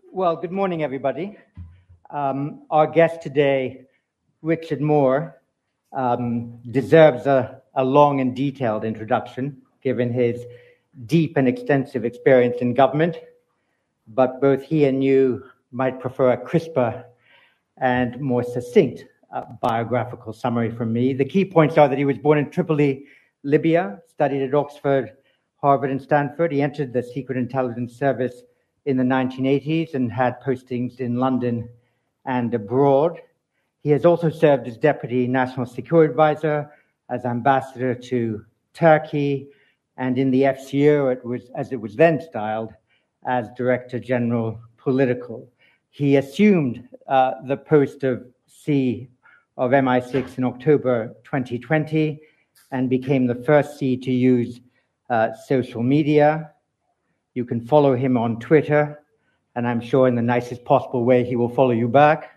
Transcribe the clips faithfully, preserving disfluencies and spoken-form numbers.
Well, good morning, everybody. Um, our guest today, Richard Moore, um, deserves a, a long and detailed introduction, given his deep and extensive experience in government. But both he and you might prefer a crisper and more succinct uh, biographical summary from me. The key points are that he was born in Tripoli, Libya, studied at Oxford, Harvard, and Stanford. He entered the Secret Intelligence Service in the nineteen eighties and had postings in London and abroad. He has also served as Deputy National Security Advisor, as Ambassador to Turkey, and in the F C O, it was, as it was then styled, as Director General Political. He assumed uh, the post of C of M I six in October twenty twenty and became the first C to use uh, social media. You can follow him on Twitter, and I'm sure in the nicest possible way he will follow you back.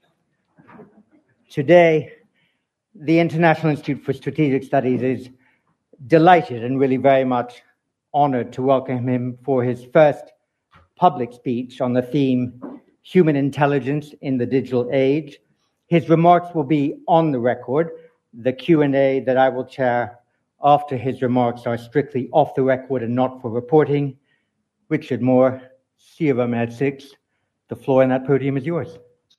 Today, the International Institute for Strategic Studies is delighted and really very much honored to welcome him for his first public speech on the theme Human Intelligence in the Digital Age. His remarks will be on the record. The Q and A that I will chair after his remarks are strictly off the record and not for reporting. Richard Moore, C of M I six, the floor and that podium is yours.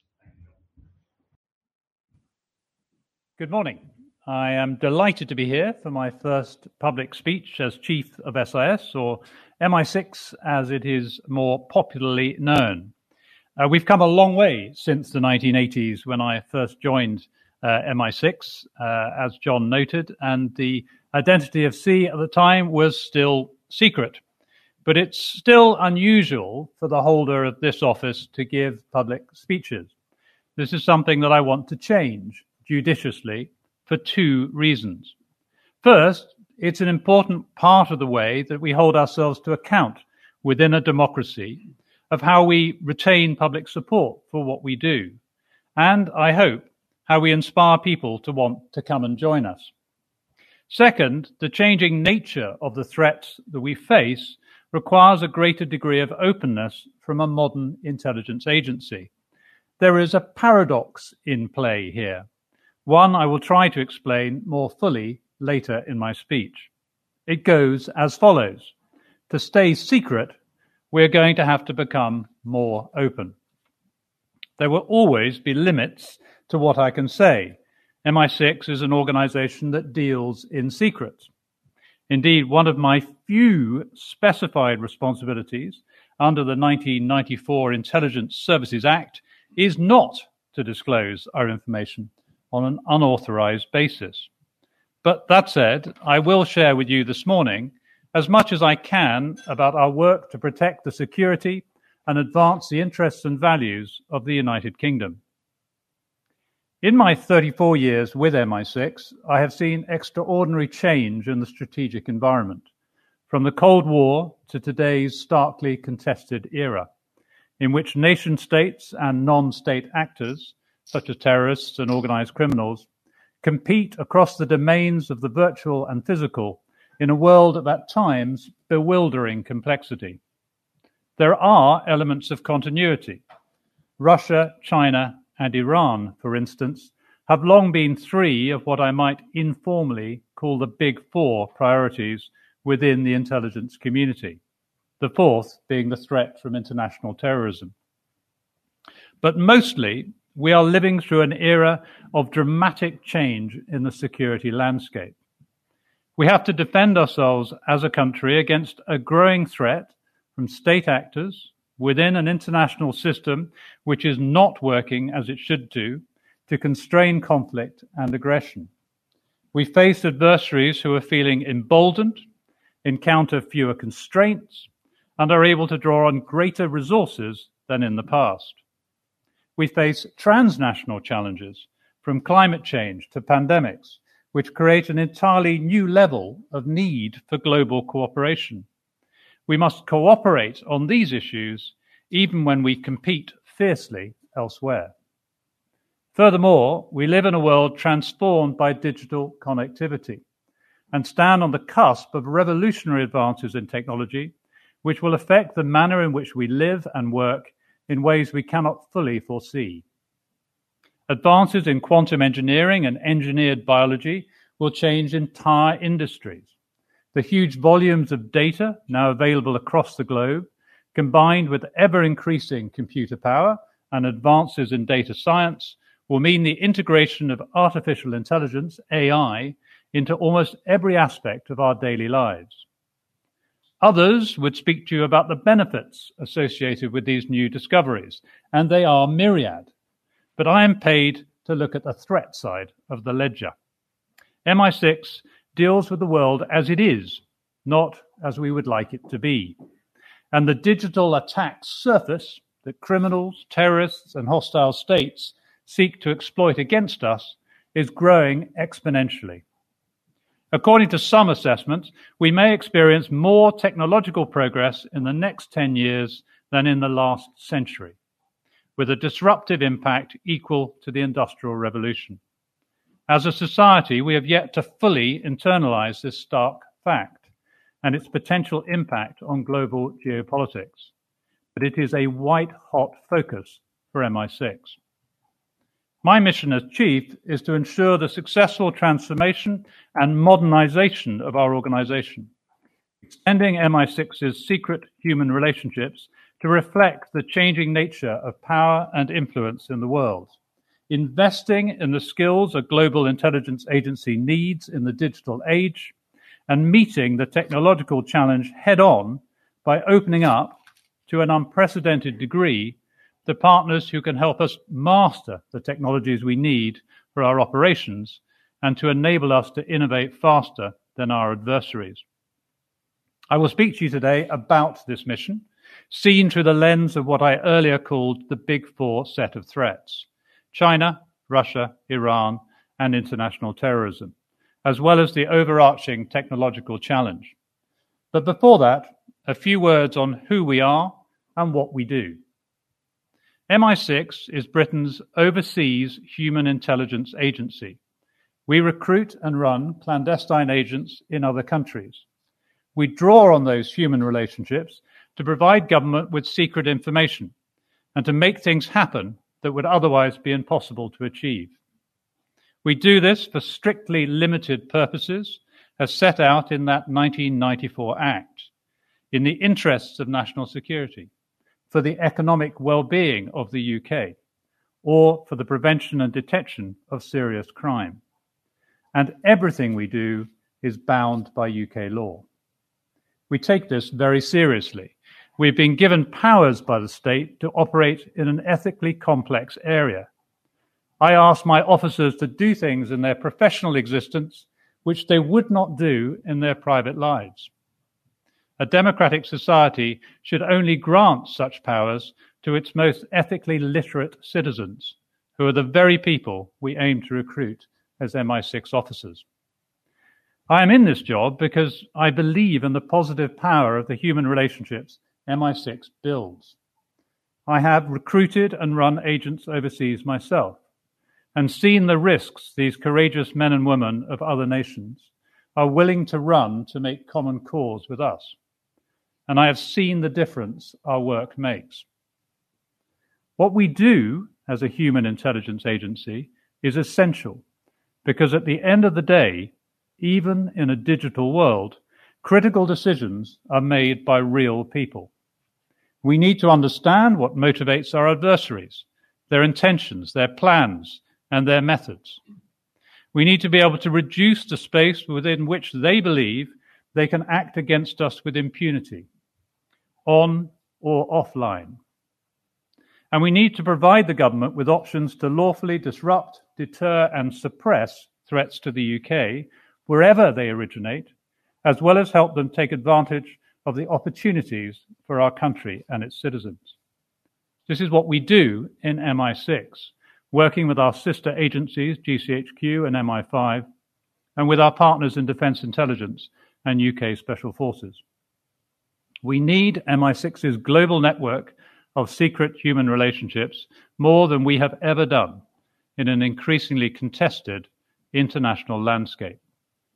Good morning. I am delighted to be here for my first public speech as Chief of S I S, or M I six as it is more popularly known. Uh, we've come a long way since the nineteen eighties when I first joined uh, M I six, uh, as John noted, and the identity of C at the time was still secret. But it's still unusual for the holder of this office to give public speeches. This is something that I want to change judiciously for two reasons. First, it's an important part of the way that we hold ourselves to account within a democracy of how we retain public support for what we do, and I hope how we inspire people to want to come and join us. Second, the changing nature of the threats that we face requires a greater degree of openness from a modern intelligence agency. There is a paradox in play here, one I will try to explain more fully later in my speech. It goes as follows. To stay secret, we're going to have to become more open. There will always be limits to what I can say. M I six is an organization that deals in secrets. Indeed, one of my few specified responsibilities under the nineteen ninety-four Intelligence Services Act is not to disclose our information on an unauthorized basis. But that said, I will share with you this morning as much as I can about our work to protect the security and advance the interests and values of the United Kingdom. In my thirty-four years with M I six, I have seen extraordinary change in the strategic environment, from the Cold War to today's starkly contested era, in which nation states and non-state actors, such as terrorists and organized criminals, compete across the domains of the virtual and physical in a world of at times bewildering complexity. There are elements of continuity. Russia, China, and Iran, for instance, have long been three of what I might informally call the big four priorities within the intelligence community, the fourth being the threat from international terrorism. But mostly, we are living through an era of dramatic change in the security landscape. We have to defend ourselves as a country against a growing threat from state actors within an international system which is not working as it should do to constrain conflict and aggression. We face adversaries who are feeling emboldened, encounter fewer constraints, and are able to draw on greater resources than in the past. We face transnational challenges, from climate change to pandemics, which create an entirely new level of need for global cooperation. We must cooperate on these issues even when we compete fiercely elsewhere. Furthermore, we live in a world transformed by digital connectivity and stand on the cusp of revolutionary advances in technology, which will affect the manner in which we live and work in ways we cannot fully foresee. Advances in quantum engineering and engineered biology will change entire industries. The huge volumes of data now available across the globe, combined with ever-increasing computer power and advances in data science, will mean the integration of artificial intelligence, A I, into almost every aspect of our daily lives. Others would speak to you about the benefits associated with these new discoveries, and they are myriad. But I am paid to look at the threat side of the ledger. M I six deals with the world as it is, not as we would like it to be. And the digital attack surface that criminals, terrorists, and hostile states seek to exploit against us is growing exponentially. According to some assessments, we may experience more technological progress in the next ten years than in the last century, with a disruptive impact equal to the Industrial Revolution. As a society, we have yet to fully internalize this stark fact and its potential impact on global geopolitics, but it is a white-hot focus for M I six. My mission as chief is to ensure the successful transformation and modernization of our organization, extending M I six's secret human relationships to reflect the changing nature of power and influence in the world, investing in the skills a global intelligence agency needs in the digital age, and meeting the technological challenge head-on by opening up, to an unprecedented degree, the partners who can help us master the technologies we need for our operations and to enable us to innovate faster than our adversaries. I will speak to you today about this mission, seen through the lens of what I earlier called the Big Four set of threats: China, Russia, Iran, and international terrorism, as well as the overarching technological challenge. But before that, a few words on who we are and what we do. M I six is Britain's overseas human intelligence agency. We recruit and run clandestine agents in other countries. We draw on those human relationships to provide government with secret information and to make things happen that would otherwise be impossible to achieve. We do this for strictly limited purposes, as set out in that nineteen ninety-four Act, in the interests of national security, for the economic well-being of the U K, or for the prevention and detection of serious crime. And everything we do is bound by U K law. We take this very seriously. We've been given powers by the state to operate in an ethically complex area. I ask my officers to do things in their professional existence which they would not do in their private lives. A democratic society should only grant such powers to its most ethically literate citizens, who are the very people we aim to recruit as M I six officers. I am in this job because I believe in the positive power of the human relationships M I six builds. I have recruited and run agents overseas myself, and seen the risks these courageous men and women of other nations are willing to run to make common cause with us. And I have seen the difference our work makes. What we do as a human intelligence agency is essential, because at the end of the day, even in a digital world, critical decisions are made by real people. We need to understand what motivates our adversaries, their intentions, their plans, and their methods. We need to be able to reduce the space within which they believe they can act against us with impunity, on or offline. And we need to provide the government with options to lawfully disrupt, deter, and suppress threats to the U K wherever they originate, as well as help them take advantage of the opportunities for our country and its citizens. This is what we do in M I six, working with our sister agencies, G C H Q and M I five, and with our partners in Defence Intelligence and U K Special Forces. We need M I six's global network of secret human relationships more than we have ever done in an increasingly contested international landscape.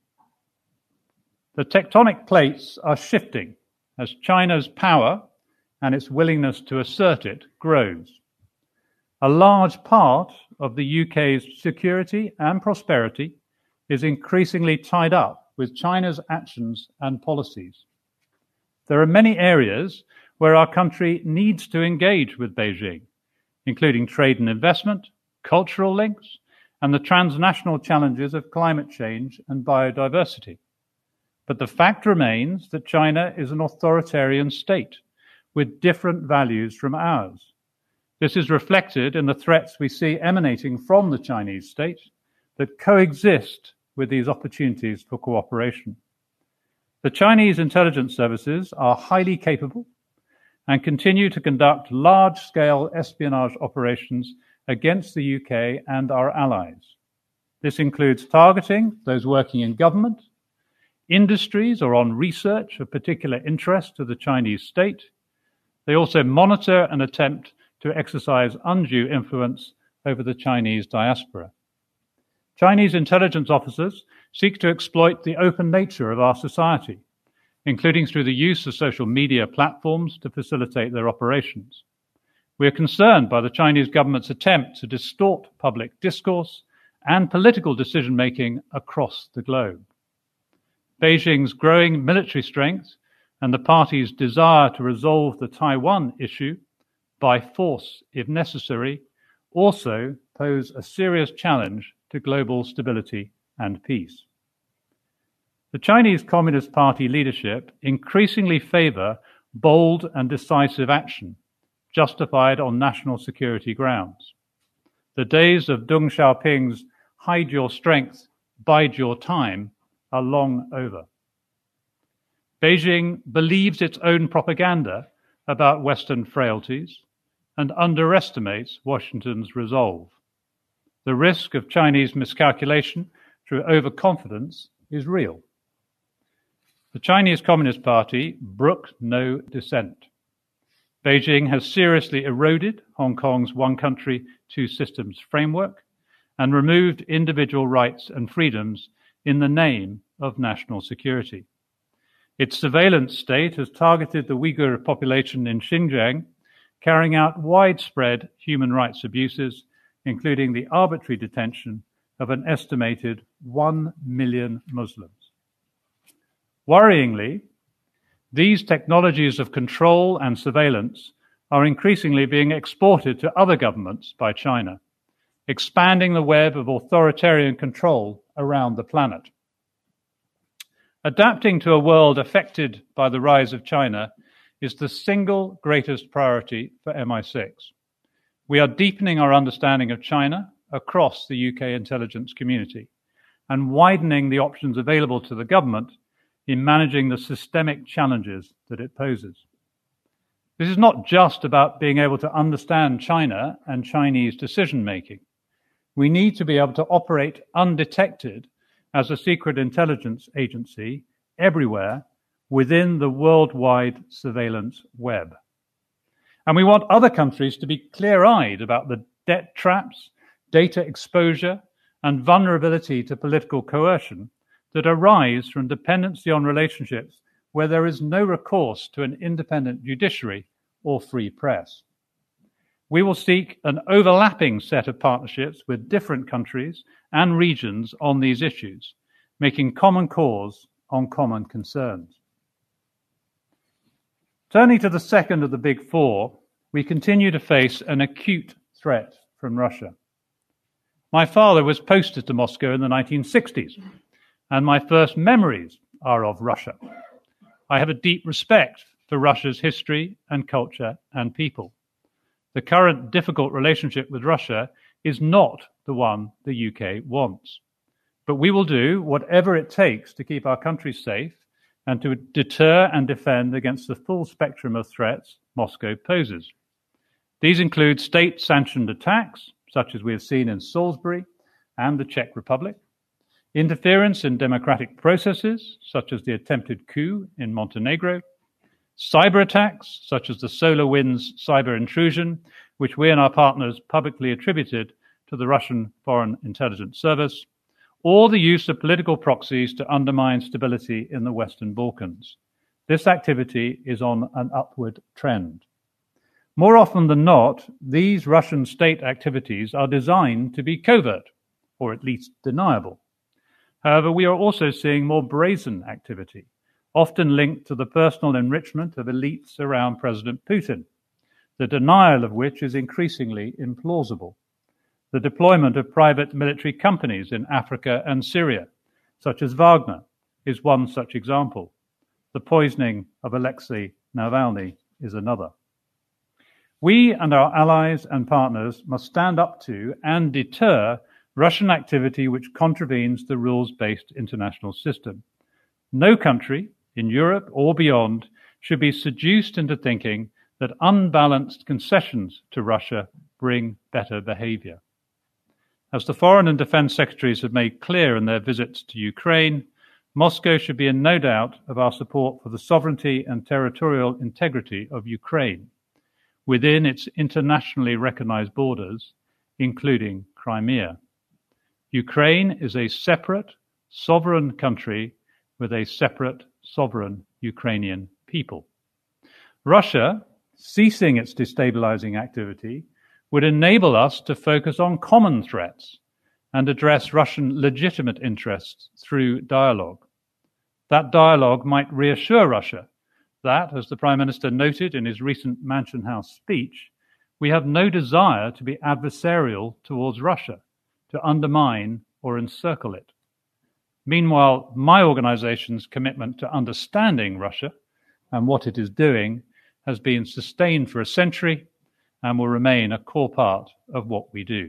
The tectonic plates are shifting as China's power and its willingness to assert it grows. A large part of the U K's security and prosperity is increasingly tied up with China's actions and policies. There are many areas where our country needs to engage with Beijing, including trade and investment, cultural links, and the transnational challenges of climate change and biodiversity. But the fact remains that China is an authoritarian state with different values from ours. This is reflected in the threats we see emanating from the Chinese state that coexist with these opportunities for cooperation. The Chinese intelligence services are highly capable and continue to conduct large-scale espionage operations against the U K and our allies. This includes targeting those working in government, industries, or on research of particular interest to the Chinese state. They also monitor and attempt to exercise undue influence over the Chinese diaspora. Chinese intelligence officers seek to exploit the open nature of our society, including through the use of social media platforms to facilitate their operations. We are concerned by the Chinese government's attempt to distort public discourse and political decision-making across the globe. Beijing's growing military strength and the party's desire to resolve the Taiwan issue by force, if necessary, also pose a serious challenge to global stability and peace. The Chinese Communist Party leadership increasingly favor bold and decisive action, justified on national security grounds. The days of Deng Xiaoping's hide your strength, bide your time are long over. Beijing believes its own propaganda about Western frailties and underestimates Washington's resolve. The risk of Chinese miscalculation through overconfidence is real. The Chinese Communist Party brooked no dissent. Beijing has seriously eroded Hong Kong's one country, two systems framework and removed individual rights and freedoms in the name of national security. Its surveillance state has targeted the Uyghur population in Xinjiang, carrying out widespread human rights abuses, including the arbitrary detention of an estimated one million Muslims. Worryingly, these technologies of control and surveillance are increasingly being exported to other governments by China, expanding the web of authoritarian control around the planet. Adapting to a world affected by the rise of China is the single greatest priority for M I six. We are deepening our understanding of China across the U K intelligence community and widening the options available to the government in managing the systemic challenges that it poses. This is not just about being able to understand China and Chinese decision-making. We need to be able to operate undetected as a secret intelligence agency everywhere within the worldwide surveillance web. And we want other countries to be clear-eyed about the debt traps, data exposure, and vulnerability to political coercion that arise from dependency on relationships where there is no recourse to an independent judiciary or free press. We will seek an overlapping set of partnerships with different countries and regions on these issues, making common cause on common concerns. Turning to the second of the big four, we continue to face an acute threat from Russia. My father was posted to Moscow in the nineteen sixties, and my first memories are of Russia. I have a deep respect for Russia's history and culture and people. The current difficult relationship with Russia is not the one the U K wants. But we will do whatever it takes to keep our country safe and to deter and defend against the full spectrum of threats Moscow poses. These include state-sanctioned attacks, such as we have seen in Salisbury and the Czech Republic, interference in democratic processes, such as the attempted coup in Montenegro, cyber attacks, such as the SolarWinds cyber intrusion, which we and our partners publicly attributed to the Russian Foreign Intelligence Service, or the use of political proxies to undermine stability in the Western Balkans. this activity is on an upward trend. More often than not, these Russian state activities are designed to be covert, or at least deniable. However, we are also seeing more brazen activity, often linked to the personal enrichment of elites around President Putin, the denial of which is increasingly implausible. The deployment of private military companies in Africa and Syria, such as Wagner, is one such example. The poisoning of Alexei Navalny is another. We and our allies and partners must stand up to and deter Russian activity which contravenes the rules-based international system. No country, in Europe or beyond, should be seduced into thinking that unbalanced concessions to Russia bring better behavior. As the Foreign and Defense Secretaries have made clear in their visits to Ukraine, Moscow should be in no doubt of our support for the sovereignty and territorial integrity of Ukraine within its internationally recognized borders, including Crimea. Ukraine is a separate, sovereign country with a separate, sovereign Ukrainian people. Russia, ceasing its destabilizing activity, would enable us to focus on common threats and address Russian legitimate interests through dialogue. That dialogue might reassure Russia that, as the Prime Minister noted in his recent Mansion House speech, we have no desire to be adversarial towards Russia, to undermine or encircle it. Meanwhile, my organization's commitment to understanding Russia and what it is doing has been sustained for a century and will remain a core part of what we do.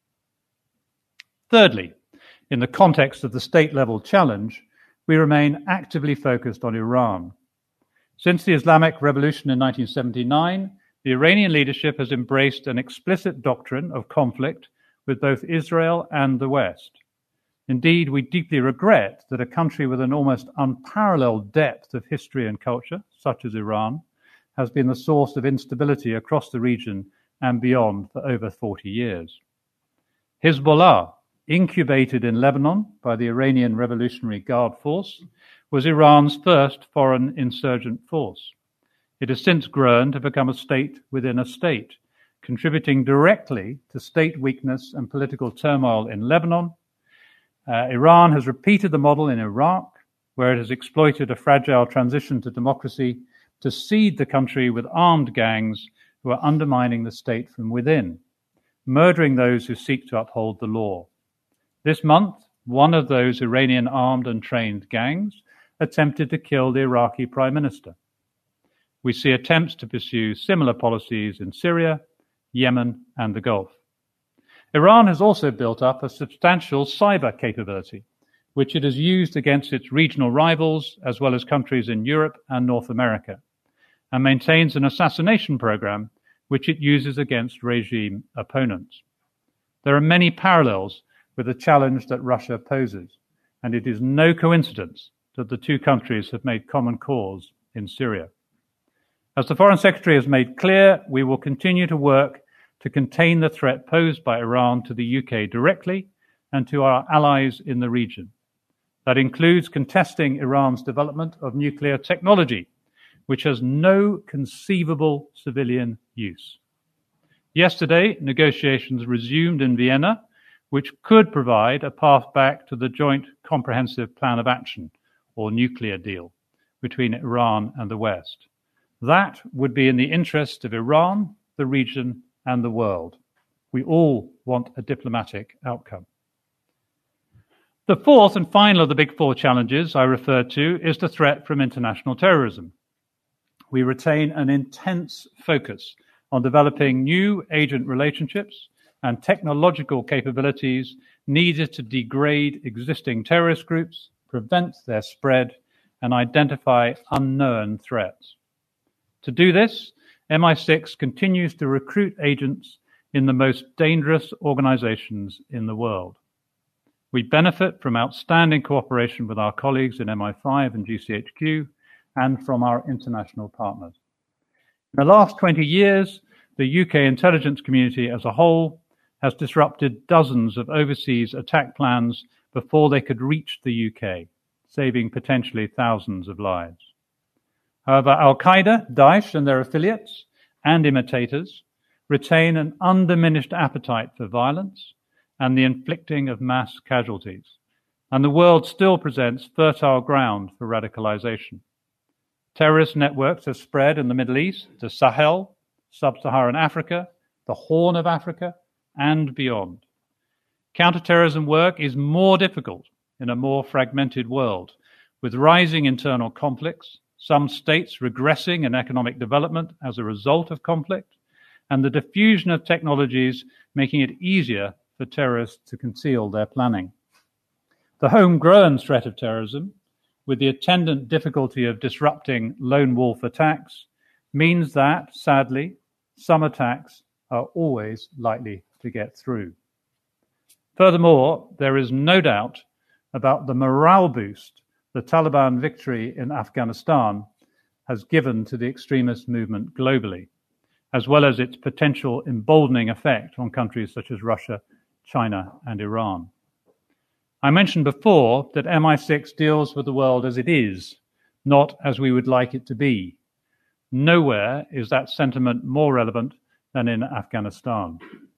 Thirdly, in the context of the state-level challenge, we remain actively focused on Iran. Since the Islamic Revolution in nineteen seventy-nine, the Iranian leadership has embraced an explicit doctrine of conflict with both Israel and the West. Indeed, we deeply regret that a country with an almost unparalleled depth of history and culture, such as Iran, has been the source of instability across the region and beyond for over forty years. Hezbollah, incubated in Lebanon by the Iranian Revolutionary Guard Force, was Iran's first foreign insurgent force. It has since grown to become a state within a state, contributing directly to state weakness and political turmoil in Lebanon. Uh, Iran has repeated the model in Iraq, where it has exploited a fragile transition to democracy to seed the country with armed gangs who are undermining the state from within, murdering those who seek to uphold the law. This month, one of those Iranian armed and trained gangs attempted to kill the Iraqi prime minister. We see attempts to pursue similar policies in Syria, Yemen, and the Gulf. Iran has also built up a substantial cyber capability, which it has used against its regional rivals, as well as countries in Europe and North America, and maintains an assassination program which it uses against regime opponents. There are many parallels with the challenge that Russia poses, and it is no coincidence that the two countries have made common cause in Syria. As the Foreign Secretary has made clear, we will continue to work to contain the threat posed by Iran to the U K directly and to our allies in the region. That includes contesting Iran's development of nuclear technology, which has no conceivable civilian use. Yesterday, negotiations resumed in Vienna, which could provide a path back to the Joint Comprehensive Plan of Action, or nuclear deal, between Iran and the West. That would be in the interest of Iran, the region, and the world. We all want a diplomatic outcome. The fourth and final of the big four challenges I referred to is the threat from international terrorism. We retain an intense focus on developing new agent relationships and technological capabilities needed to degrade existing terrorist groups, prevent their spread, and identify unknown threats. To do this, M I six continues to recruit agents in the most dangerous organizations in the world. We benefit from outstanding cooperation with our colleagues in M I five and G C H Q and from our international partners. In the last twenty years, the U K intelligence community as a whole has disrupted dozens of overseas attack plans before they could reach the U K, saving potentially thousands of lives. However, Al-Qaeda, Daesh and their affiliates and imitators retain an undiminished appetite for violence and the inflicting of mass casualties, and the world still presents fertile ground for radicalization. Terrorist networks have spread in the Middle East, the Sahel, Sub-Saharan Africa, the Horn of Africa, and beyond. Counterterrorism work is more difficult in a more fragmented world, with rising internal conflicts, some states regressing in economic development as a result of conflict, and the diffusion of technologies making it easier for terrorists to conceal their planning. The homegrown threat of terrorism, with the attendant difficulty of disrupting lone wolf attacks, means that, sadly, some attacks are always likely to get through. Furthermore, there is no doubt about the morale boost the Taliban victory in Afghanistan has given to the extremist movement globally, as well as its potential emboldening effect on countries such as Russia, China, and Iran. I mentioned before that M I six deals with the world as it is, not as we would like it to be. Nowhere is that sentiment more relevant than in Afghanistan.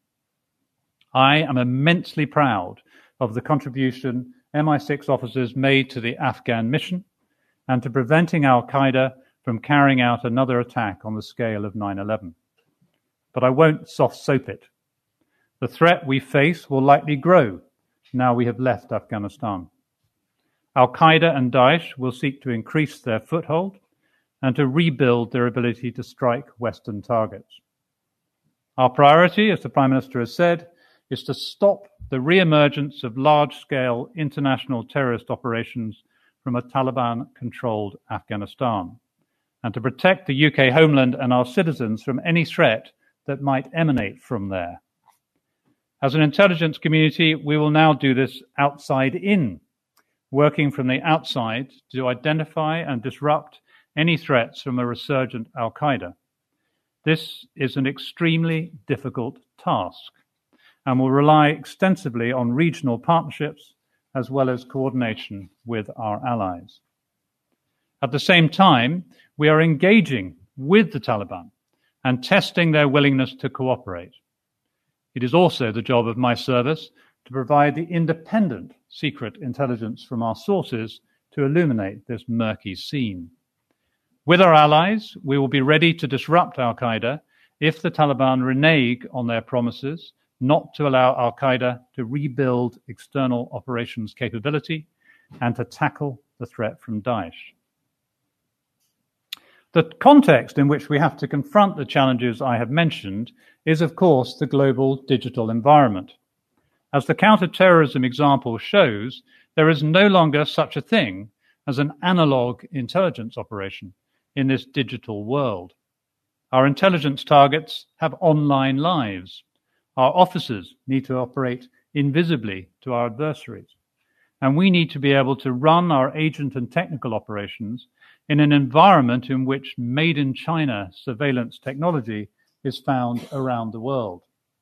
I am immensely proud of the contribution M I six officers made to the Afghan mission and to preventing Al-Qaeda from carrying out another attack on the scale of nine eleven. But I won't soft-soap it. The threat we face will likely grow now we have left Afghanistan. Al-Qaeda and Daesh will seek to increase their foothold and to rebuild their ability to strike Western targets. Our priority, as the Prime Minister has said, is to stop the re-emergence of large-scale international terrorist operations from a Taliban-controlled Afghanistan, and to protect the U K homeland and our citizens from any threat that might emanate from there. As an intelligence community, we will now do this outside in, working from the outside to identify and disrupt any threats from a resurgent Al-Qaeda. This is an extremely difficult task and will rely extensively on regional partnerships as well as coordination with our allies. At the same time, we are engaging with the Taliban and testing their willingness to cooperate. It is also the job of my service to provide the independent secret intelligence from our sources to illuminate this murky scene. With our allies, we will be ready to disrupt Al-Qaeda if the Taliban renege on their promises not to allow Al-Qaeda to rebuild external operations capability and to tackle the threat from Daesh. The context in which we have to confront the challenges I have mentioned is, of course, the global digital environment. As the counter-terrorism example shows, there is no longer such a thing as an analog intelligence operation in this digital world. Our intelligence targets have online lives. Our officers need to operate invisibly to our adversaries. And we need to be able to run our agent and technical operations in an environment in which made-in-China surveillance technology is found around the world.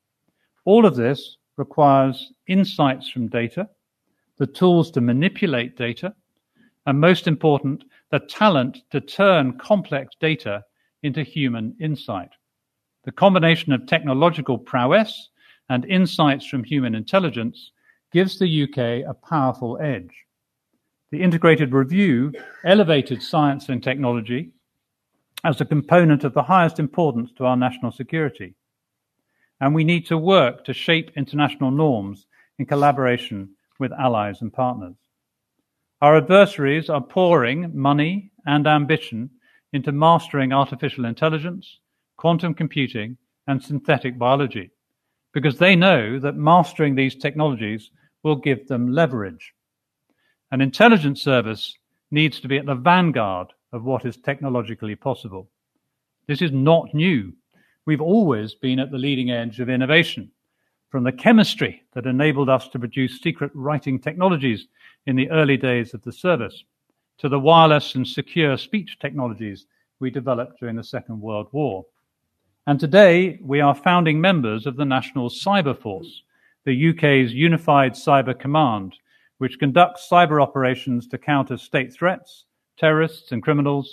All of this requires insights from data, the tools to manipulate data, and most important, the talent to turn complex data into human insight. The combination of technological prowess and insights from human intelligence gives the U K a powerful edge. The Integrated Review elevated science and technology as a component of the highest importance to our national security. And we need to work to shape international norms in collaboration with allies and partners. Our adversaries are pouring money and ambition into mastering artificial intelligence, quantum computing, and synthetic biology, because they know that mastering these technologies will give them leverage. An intelligence service needs to be at the vanguard of what is technologically possible. This is not new. We've always been at the leading edge of innovation, from the chemistry that enabled us to produce secret writing technologies in the early days of the service, to the wireless and secure speech technologies we developed during the Second World War. And today, we are founding members of the National Cyber Force, the U K's unified cyber command, which conducts cyber operations to counter state threats, terrorists and criminals,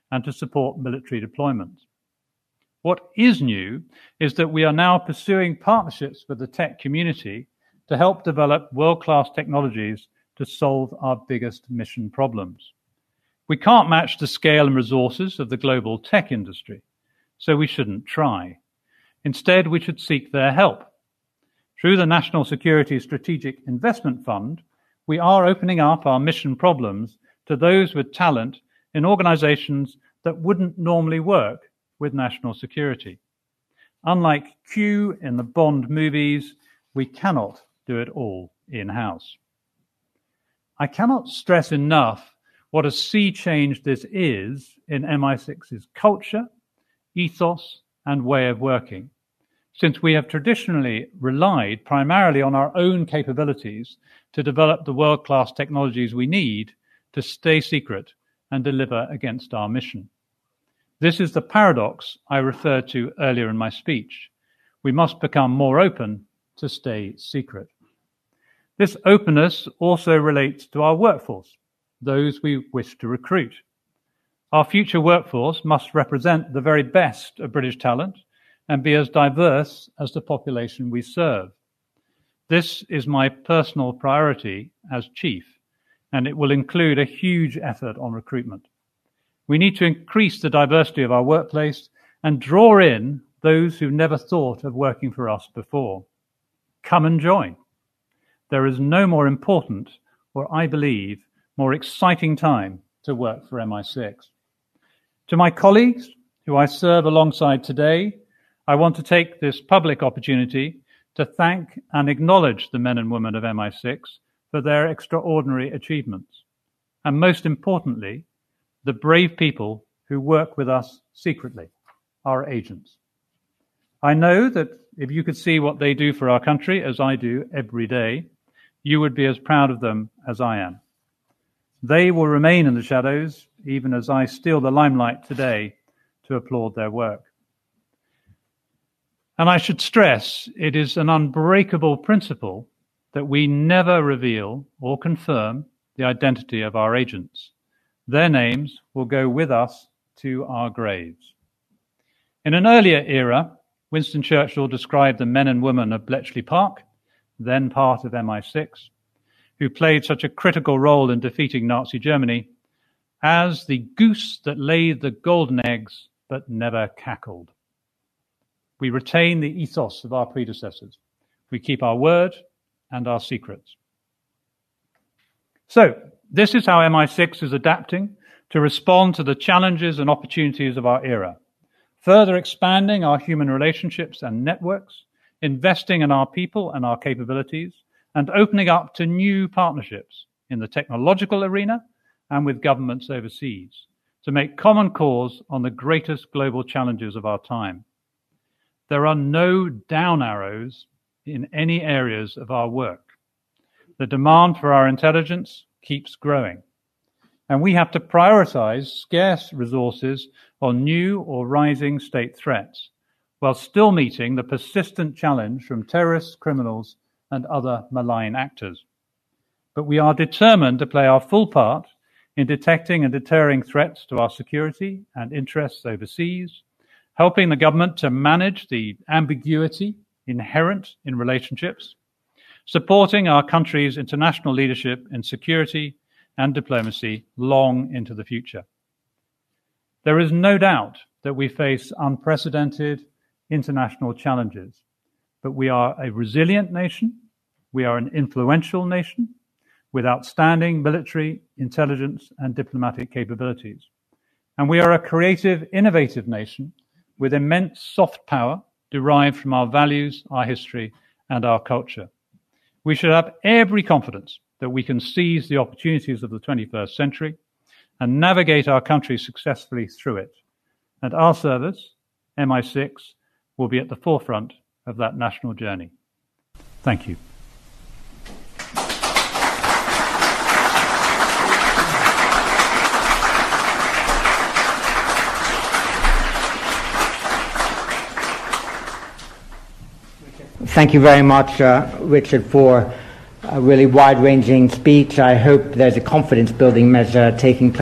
and to support military deployment. What is new is that we are now pursuing partnerships with the tech community to help develop world-class technologies to solve our biggest mission problems. We can't match the scale and resources of the global tech industry, so we shouldn't try. Instead, we should seek their help. Through the National Security Strategic Investment Fund, we are opening up our mission problems to those with talent in organizations that wouldn't normally work with national security. Unlike Q in the Bond movies, we cannot do it all in-house. I cannot stress enough what a sea change this is in M I six's culture, ethos, and way of working, since we have traditionally relied primarily on our own capabilities to develop the world-class technologies we need to stay secret and deliver against our mission. This is the paradox I referred to earlier in my speech. We must become more open to stay secret. This openness also relates to our workforce, those we wish to recruit. Our future workforce must represent the very best of British talent and be as diverse as the population we serve. This is my personal priority as chief, and it will include a huge effort on recruitment. We need to increase the diversity of our workplace and draw in those who never thought of working for us before. Come and join. There is no more important, or I believe, more exciting time to work for M I six. To my colleagues, who I serve alongside today, I want to take this public opportunity to thank and acknowledge the men and women of M I six for their extraordinary achievements, and most importantly, the brave people who work with us secretly, our agents. I know that if you could see what they do for our country, as I do every day, you would be as proud of them as I am. They will remain in the shadows, even as I steal the limelight today to applaud their work. And I should stress, it is an unbreakable principle that we never reveal or confirm the identity of our agents. Their names will go with us to our graves. In an earlier era, Winston Churchill described the men and women of Bletchley Park, then part of M I six, who played such a critical role in defeating Nazi Germany, as the goose that laid the golden eggs but never cackled. We retain the ethos of our predecessors. We keep our word and our secrets. So, this is how M I six is adapting to respond to the challenges and opportunities of our era, further expanding our human relationships and networks, investing in our people and our capabilities, and opening up to new partnerships in the technological arena and with governments overseas to make common cause on the greatest global challenges of our time. There are no down arrows in any areas of our work. The demand for our intelligence keeps growing, and we have to prioritize scarce resources on new or rising state threats, while still meeting the persistent challenge from terrorists, criminals, and other malign actors. But we are determined to play our full part in detecting and deterring threats to our security and interests overseas, helping the government to manage the ambiguity inherent in relationships, supporting our country's international leadership in security and diplomacy long into the future. There is no doubt that we face unprecedented international challenges, but we are a resilient nation, we are an influential nation with outstanding military, intelligence, and diplomatic capabilities. And we are a creative, innovative nation with immense soft power derived from our values, our history, and our culture. We should have every confidence that we can seize the opportunities of the twenty-first century and navigate our country successfully through it. And our service, M I six, will be at the forefront of that national journey. Thank you. Thank you very much, uh, Richard, for a really wide-ranging speech. I hope there's a confidence-building measure taking place